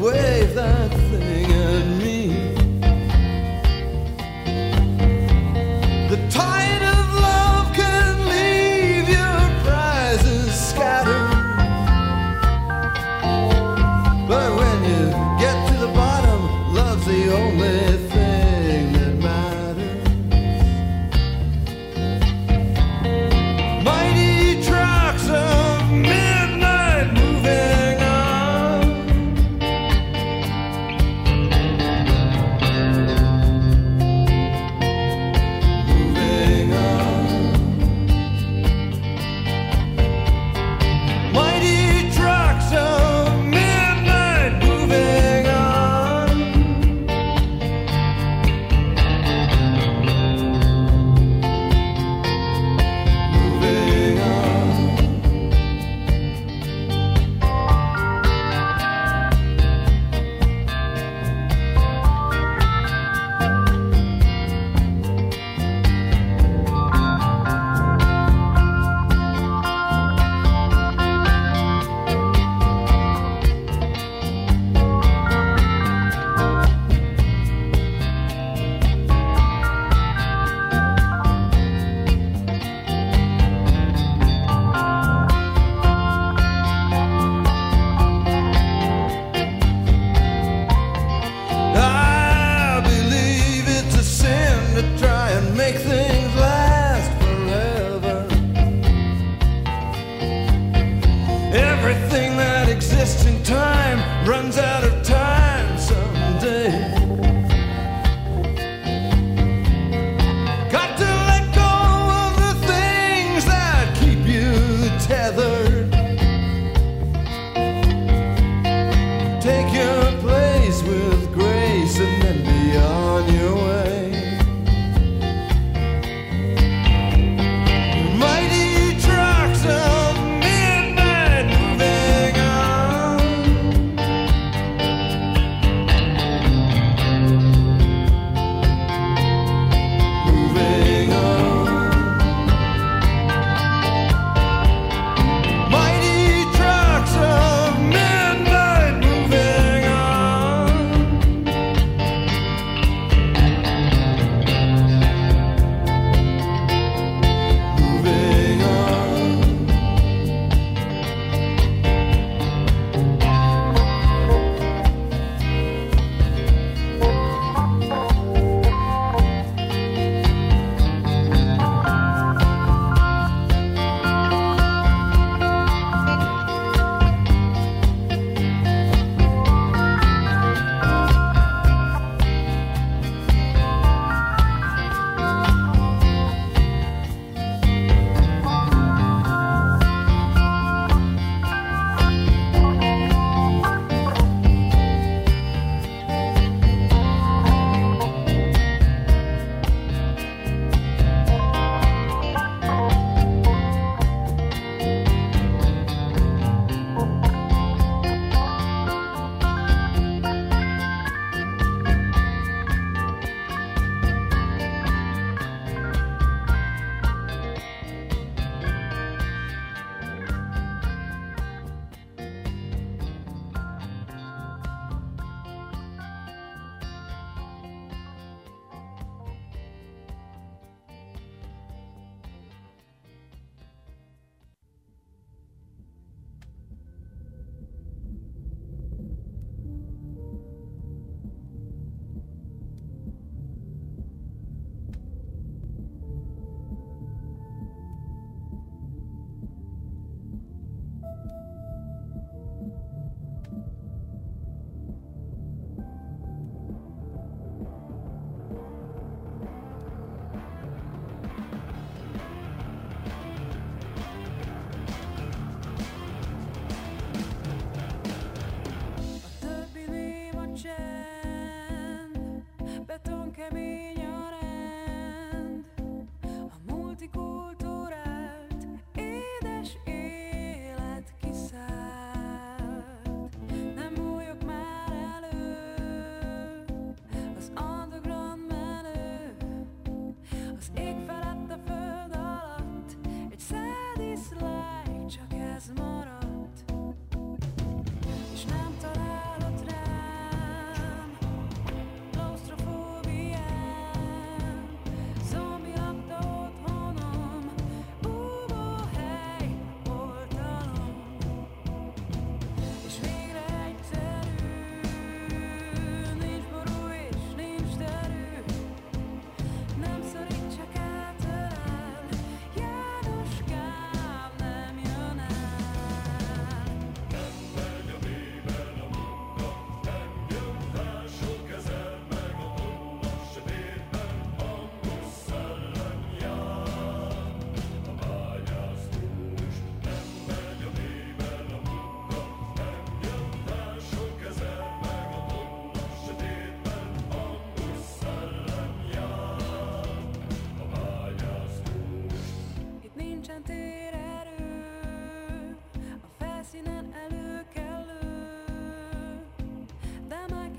wave that thing at me. The tide of love can leave your prizes scattered, but when you get to the bottom, love's the only thing that matters. Mighty trucks of midnight moving on, moving on. Mighty trucks of midnight moving on. Moving on. I believe it's a sin to try and make things last forever. Everything that exists in time runs out of time someday. Got to let go of the things that keep you tethered. Take your place with grace and then be on your way. Mighty trucks of midnight moving on. Moving on. Mighty trucks of midnight moving on.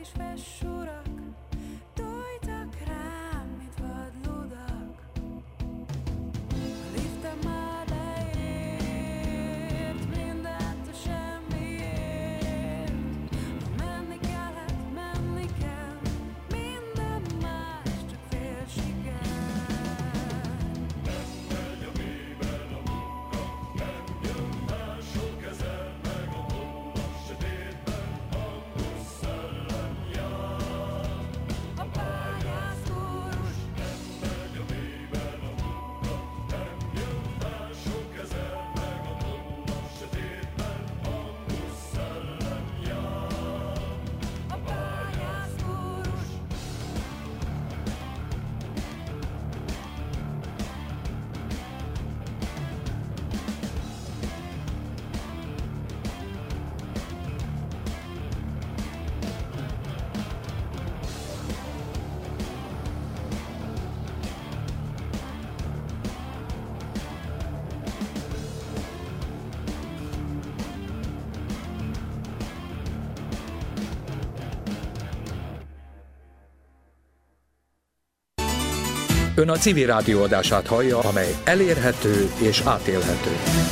Ön a Civil Rádió adását hallja, amely elérhető és átélhető.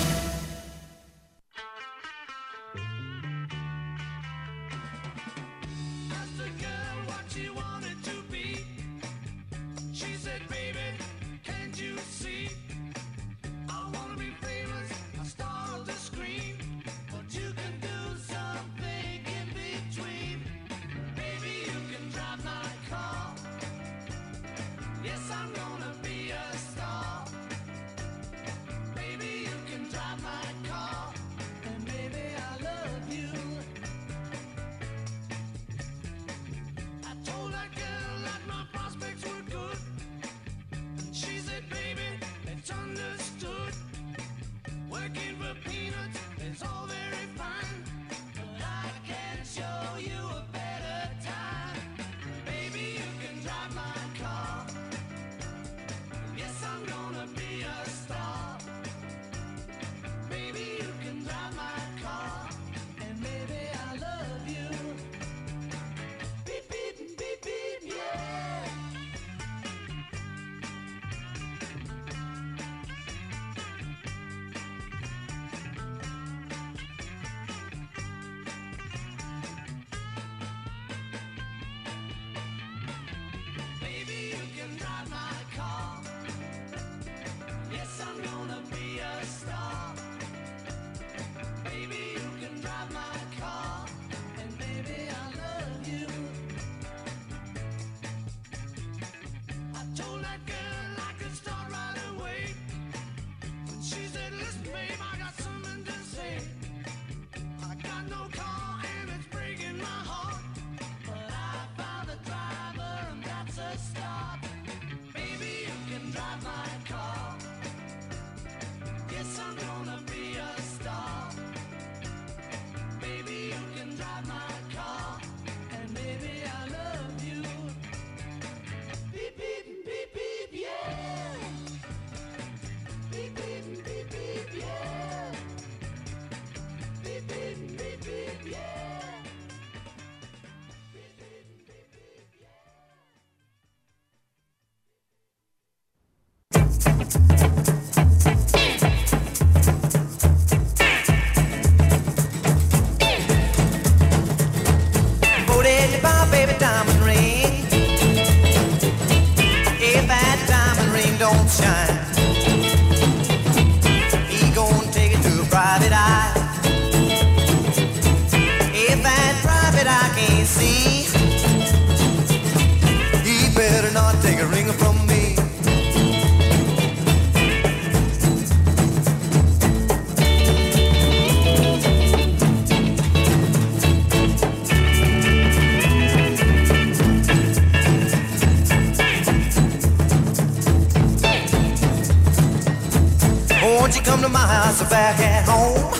Back at home,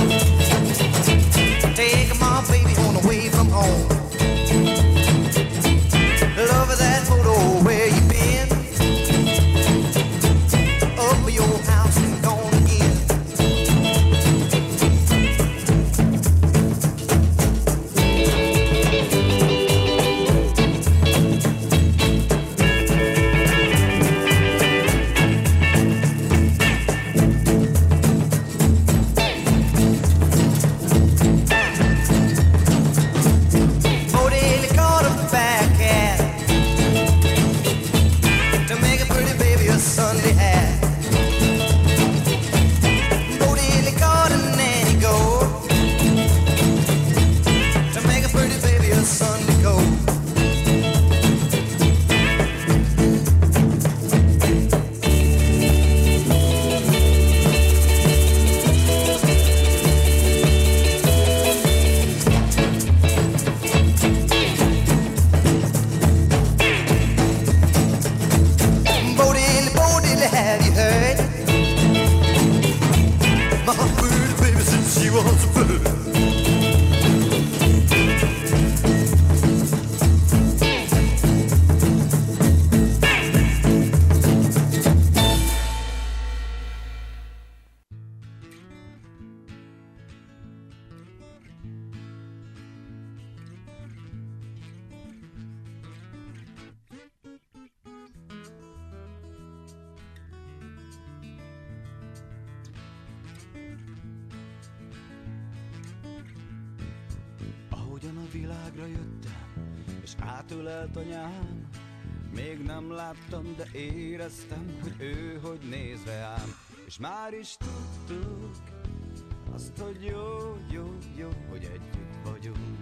take my baby on away from home. Love that photo where you been, up your house and gone again. the Sunday cold. Világra jöttem, és átölelt anyám. Még nem láttam, de éreztem, hogy ő hogy néz rám. És már is tudtuk azt, hogy jó, jó, jó, hogy együtt vagyunk.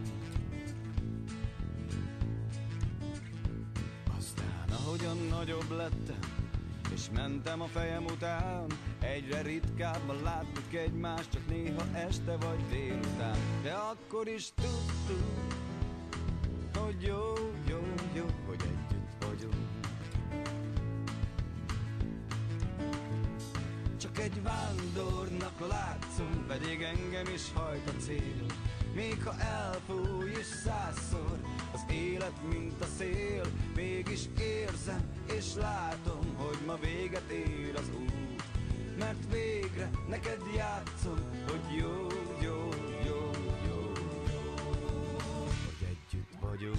Aztán ahogyan nagyobb lettem, és mentem a fejem után, egyre ritkábban láttuk egymást, csak néha este vagy délután. De akkor is tudtuk, hogy jó, jó, jó, hogy együtt vagyunk. Csak egy vándornak látszom, pedig engem is hajt a cél. Még ha elfúj is 100-szor az élet, mint a szél, mégis érzem és látom, hogy ma véget ér az út. Mert végre neked játszom, hogy jó, jó, jó, jó, jó, hogy együtt vagyunk.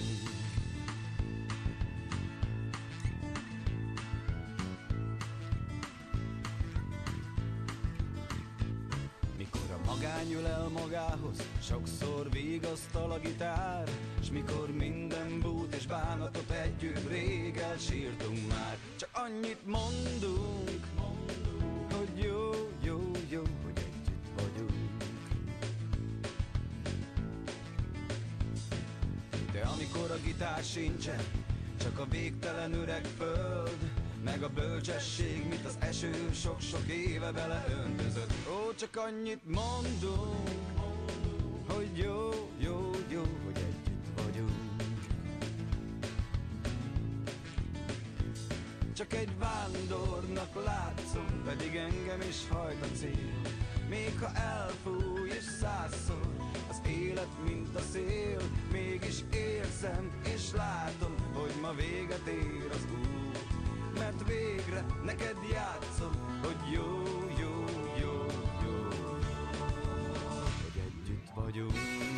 Magány ül el magához, sokszor vigasztal a gitár, s mikor minden bút és bánatot együtt, rég elsírtunk már. Csak annyit mondunk, hogy jó, jó, jó, hogy együtt vagyunk. De amikor a gitár sincsen, csak a végtelen üreg föld, meg a bölcsesség, mint az eső sok-sok éve beleöntözött. Ó, csak annyit mondunk, hogy jó, jó, jó, hogy együtt vagyunk. Csak egy vándornak látszom, pedig engem is hajt a cél. Még ha elfúj és 100-szor az élet, mint a szél, mégis érzem és látom, hogy ma véget ér az út. Mert végre neked játszom, hogy jó, jó, jó, jó, hogy együtt vagyunk.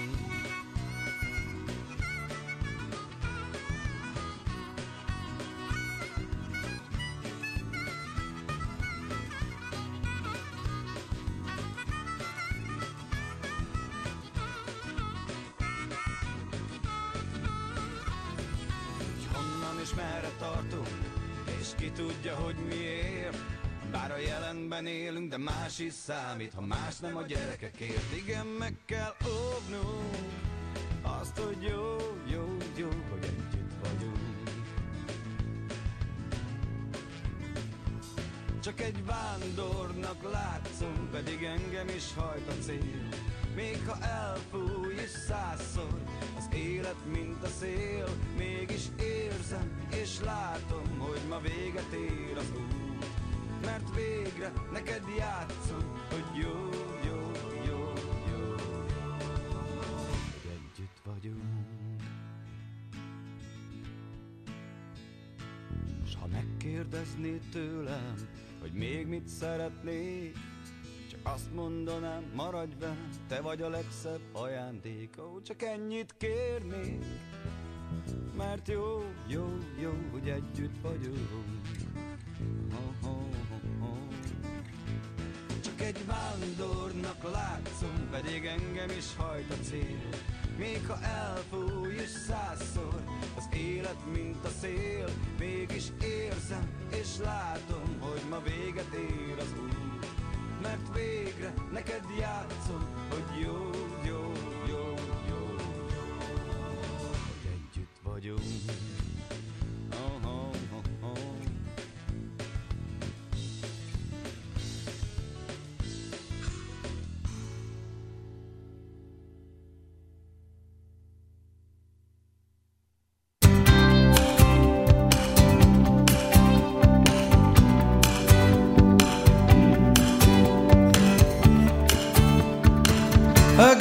Honnan és merre tartunk, és ki tudja, hogy miért. Bár a jelenben élünk, de más is számít, ha más nem a gyerekekért. Igen, meg kell óvnunk azt, hogy jó, jó, jó, hogy együtt vagyunk. Csak egy vándornak látszom, pedig engem is hajt a cél. Még ha elfúj is 100-szor az élet, mint a szél, mégis érzem és látom, hogy ma véget ér az út. Mert végre neked játszom, hogy jó, jó, jó, jó, hogy együtt vagyunk. S ha megkérdeznéd tőlem, hogy még mit szeretnék, csak azt mondanám, maradj velem, te vagy a legszebb ajándék. Ó, csak ennyit kérnék, mert jó, jó, jó, hogy együtt vagyunk. Oh, oh, oh, oh. Csak egy vándornak látszom, pedig engem is hajt a cél. Még ha elfúj is 100-szor az élet, mint a szél, mégis érzem és látom, hogy ma véget ér az út. Mert végre neked játszom, hogy jó, jó, jó, jó, jó,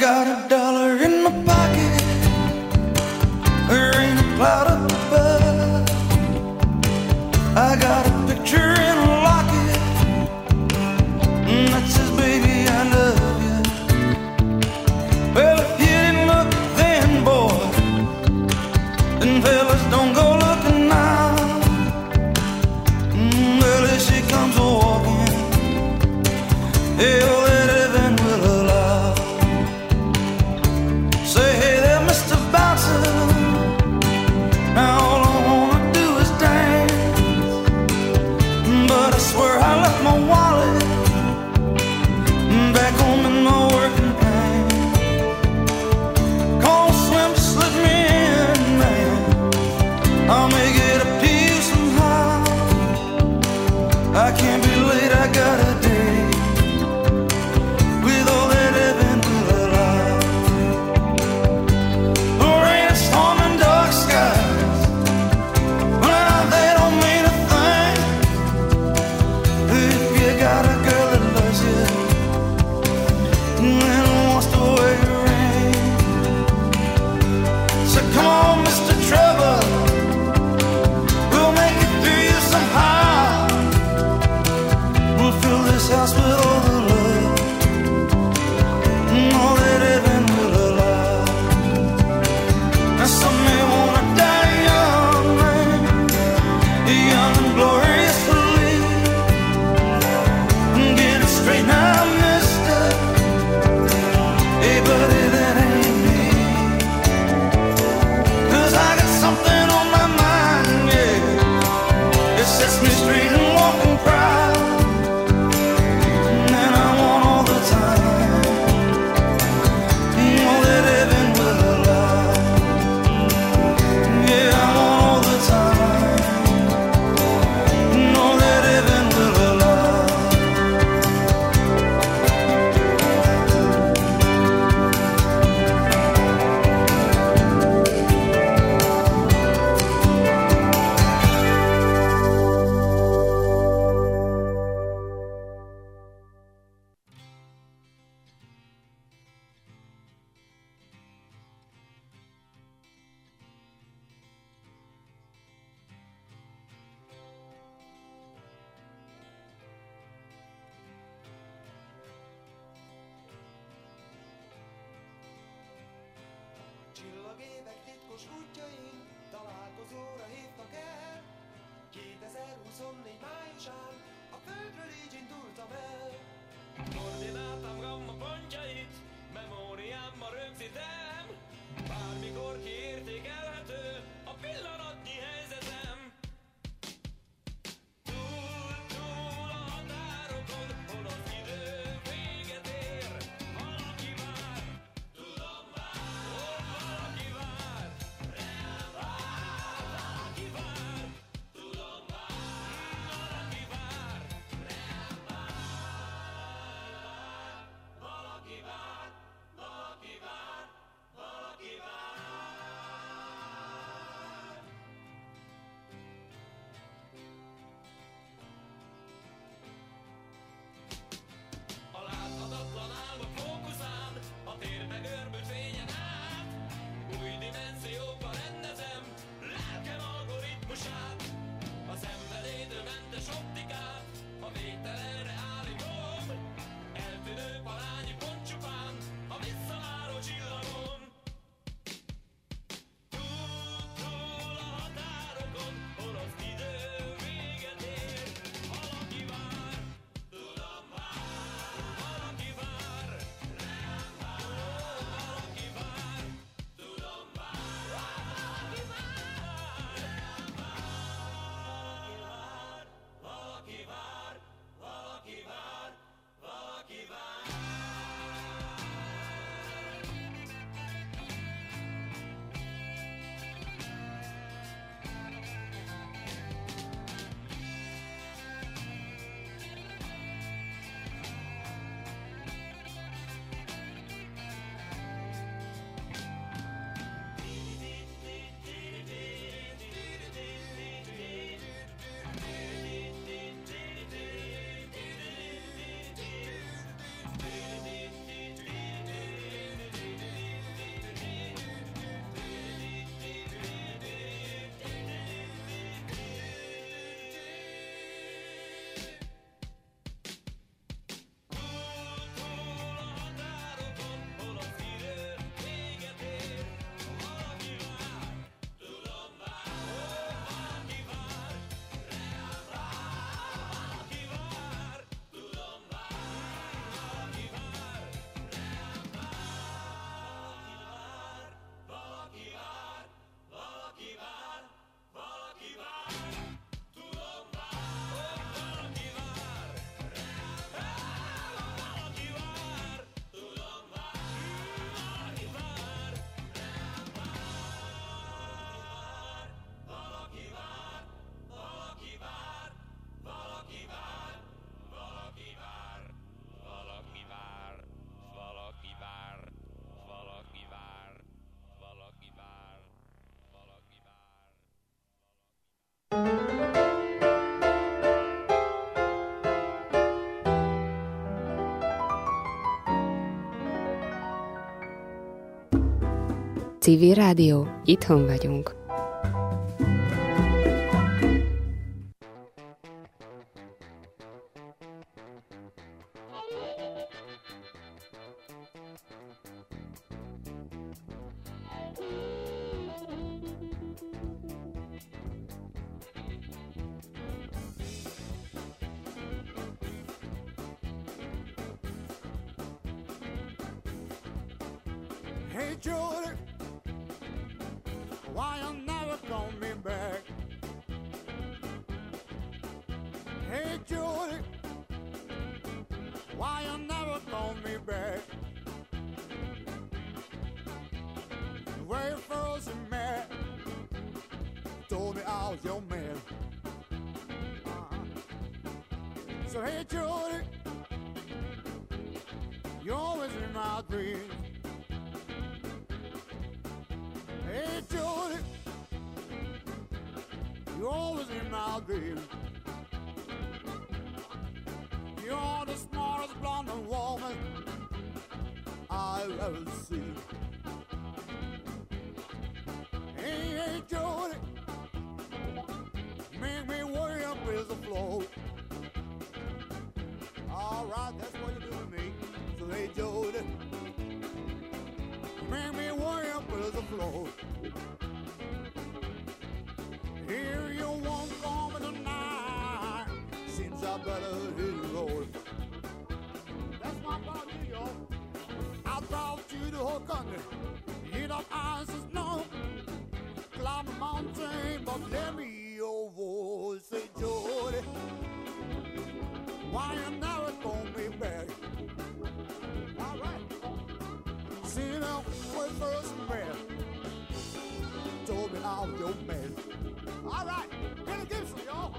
got $1 in my pocket. There ain't a cloud up above. I got a picture in a locket, and that says, baby, I love you. Well, if you didn't look then, boy, then fellas don't go looking now. Well, if she comes walking, hell, that heaven will allow. Say, hey there, Mr. Bouncer, now all I wanna do is dance. But I swear I left my wallet back home in my working pants. Call Slim to slip me in, man. I'll make it up to you somehow. I can't be late, I got a date with all that heaven will allow. Rain and storm and dark skies, well, they don't mean a thing if you got a girl that loves you and wants to wear your ring. So come on, Mr. Trevor, we'll make it through you somehow. We'll fill this house with all the love, all that heaven will allow. Now some may wanna die young, man, young and gloriously. Get it straight now, mister. Hey, buddy, that ain't me. 'Cause I got something on my mind, yeah. It sets me straight and walking proud. And I want all the time, all that heaven will allow. Yeah, I want all the time, all that heaven will allow. Csillagévek titkos útjain találkozóra hívtak el. 2024 májusán a földről így indultam el. Koordináltam gamma pontjait, memóriámba rögzítem. Bármikor kiértékelhető a pillanatnyi helyzetem. Túl a határokon, hol az idő véget ér. Valaki vár, tudom már, hol valaki vár. Civil Rádió, itthon vagyunk. Hey Jordan, why you never call me back? Hey Jordan, why you never call me back? Very first you met, told me I was your man. So hey Jordan, you're always in my dreams. Hey Jody, you're always in my dreams. You're the smartest blonde woman I've ever seen. Hey Jody, make me worry up as a float. All right, that's what you do to me. So hey Jody, make me worry up as a float. Here you won't come tonight. Seems I better hit the road. That's my part of New York. I brought you the whole country. Hit up ice and snow. Climb a mountain, but let me your voice say, Jody, why you never call me back? All right. See now, when first met, told me I was your man. All right, Billy Gibson, y'all.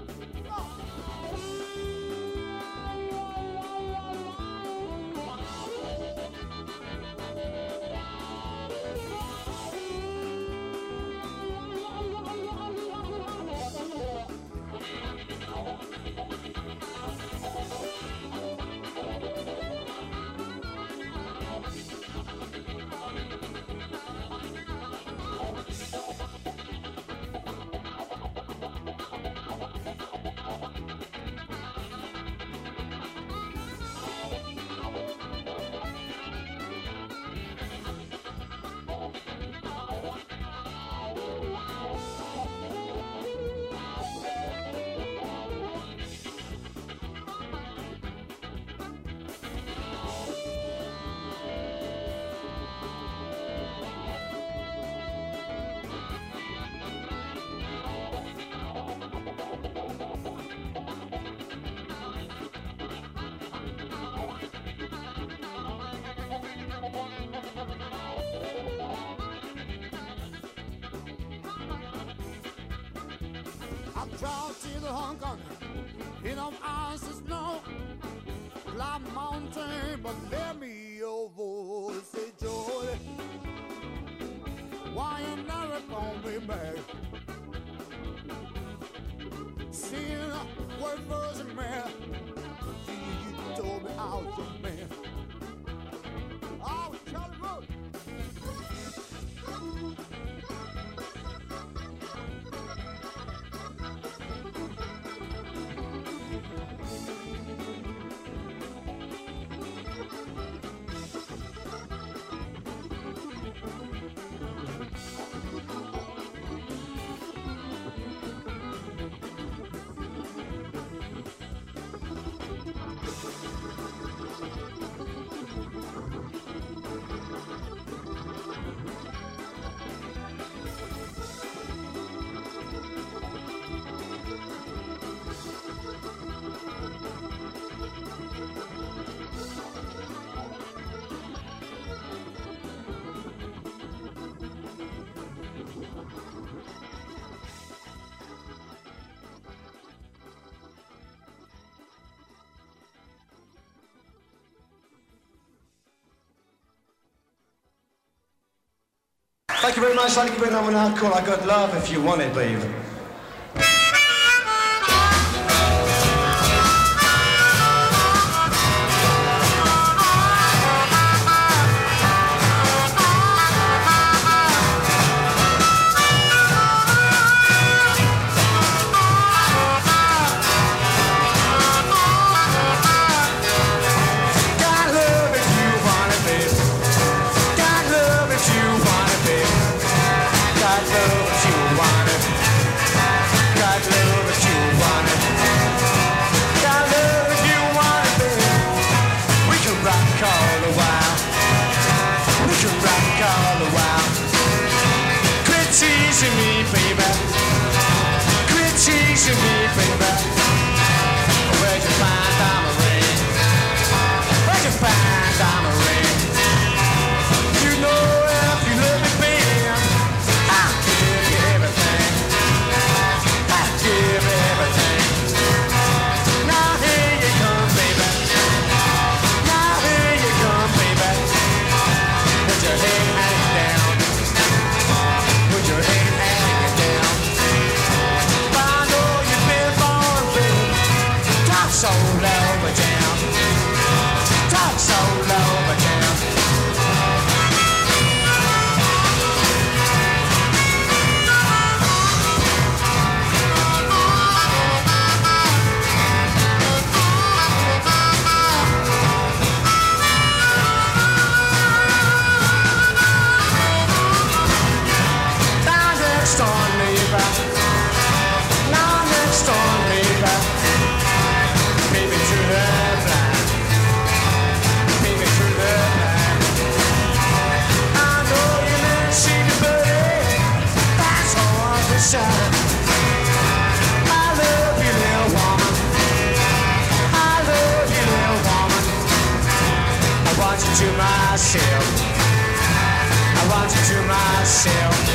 Drive to the Hong Kong, hit on ice and snow, climb mountain, but let me your voice say, Jody, why you never call me back? Seeing what first you met, you told me I was your man. Oh, Charlie Road. Thank you very much. I'd like to bring on one out called I Got Love If You Want It, baby. love if you want it. Got love if you want it. Got love if you want it, baby. We can rock all the while. We can rock all the while. Quit teasing me, baby. Quit teasing me, baby. Where'd you find diamond ring? Where'd you find diamond ring? You know if you love me, baby, I'll give you everything. I'll give you everything. Now here you come, baby. Now here you come, baby. Put your head hanging down. Put your head hanging down. I know you've been born, baby. Talk so low, but down. Talk so low, but down. Now next door, neighbor. Now next door, neighbor. Baby to the blind. Baby to the blind. I know you never seen it, buddy. That's all the shine. I love you, little woman. I love you, little woman. I want you to myself. I want you to myself.